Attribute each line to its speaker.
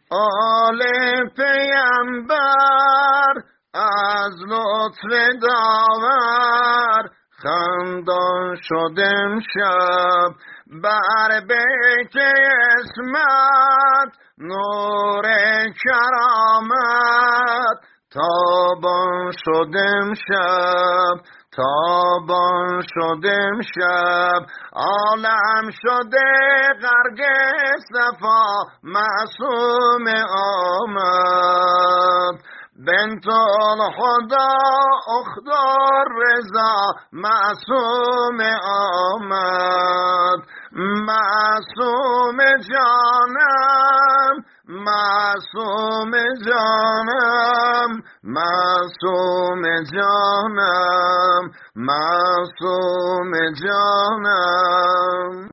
Speaker 1: آل پیامبر از لطف داور خندان شدم شب، بر بیت اسمت نور کرامت تابان شدم شب، تابان شدم شب. عالم شده غرق صفا معصوم آمد، بنت الخدا اختار رضا معصوم آمد. معصوم جانم، معصوم جانم، معصوم جانم، معصوم جانم.